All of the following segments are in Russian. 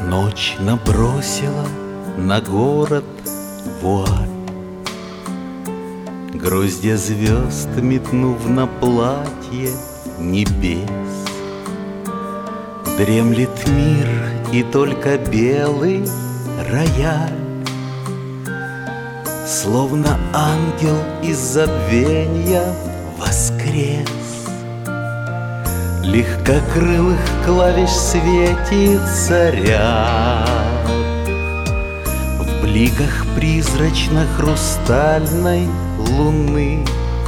Ночь набросила на город вуаль, гроздья звезд метнув на платье небес. Дремлет мир, и только белый рояль, словно ангел из забвенья, воскрес. Легкокрылых клавиш светится ряд, в бликах призрачно-хрустальной луны.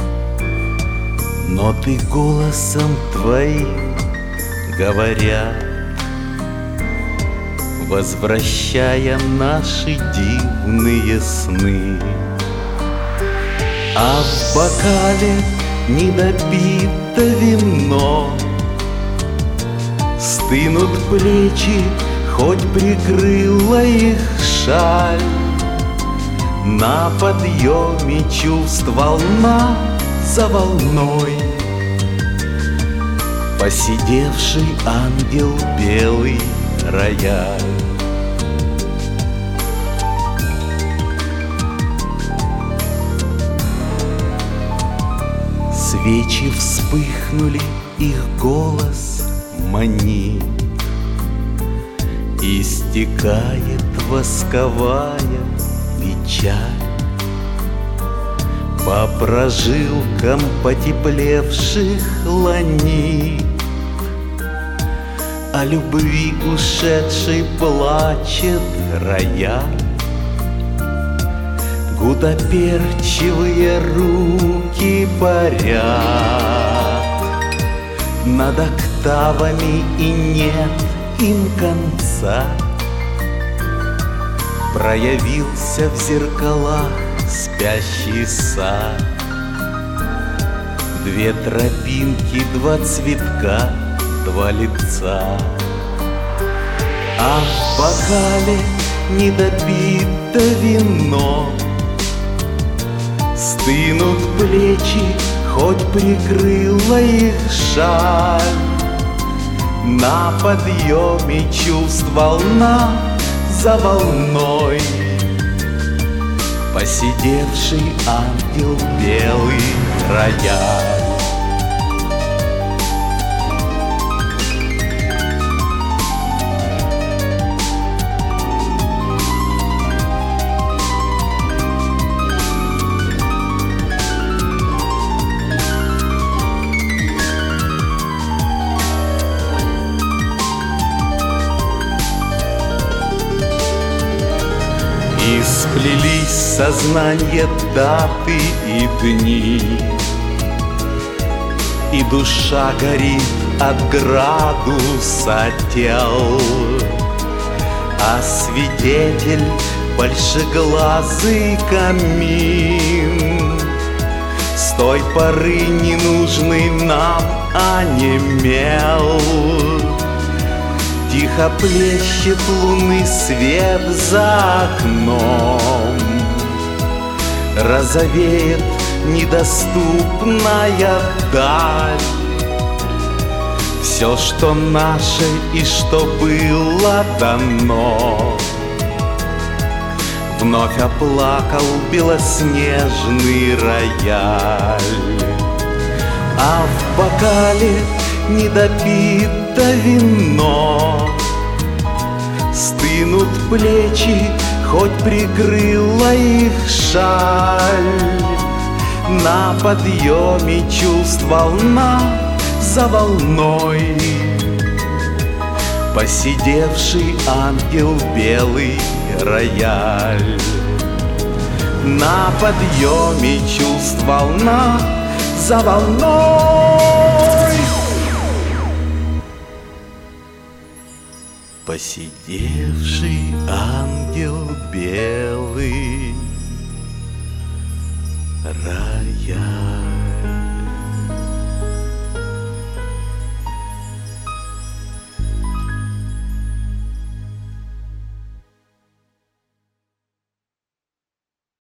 Ноты голосом твоим говорят, возвращая наши дивные сны. А в бокале недопито вино, стынут плечи, хоть прикрыла их шаль. На подъеме чувств волна за волной, поседевший ангел белый рояль. Свечи вспыхнули, их голос манит, истекает восковая печаль. По прожилкам потеплевших ланит, о любви ушедшей плачет рояль. Гудоперчивые руки парят над октавами, и нет им конца. Проявился в зеркалах спящий сад, две тропинки, два цветка, два лица. А в бокале недопито вино, стынут плечи, хоть прикрыла их шаль. На подъеме чувств волна за волной, поседевший ангел белый рояль. И сплелись сознание даты и дни, и душа горит от градуса тел. А свидетель — большеглазый камин, с той поры ненужный нам онемел. Тихо плещет лунный свет за окном, розовеет недоступная даль. Все, что наше и что было дано, вновь оплакал белоснежный рояль. А в бокале недопито вино, стынут плечи, хоть прикрыла их шаль. На подъеме чувств волна за волной, поседевший ангел белый рояль. На подъеме чувств волна за волной, поседевший ангел белый рояль.